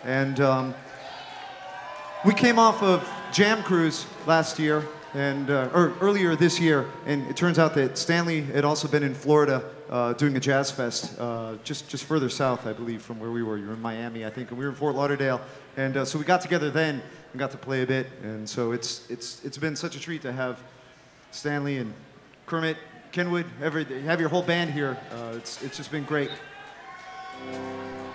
And we came off of Jam Cruise last year, or earlier this year, and it turns out that Stanley had also been in Florida doing a jazz fest, just further south, I believe, from where we were. You were in Miami, I think, and we were in Fort Lauderdale. And so we got together then and got to play a bit. And so it's been such a treat to have Stanley and Kermit, Kenwood, have your whole band here. It's just been great.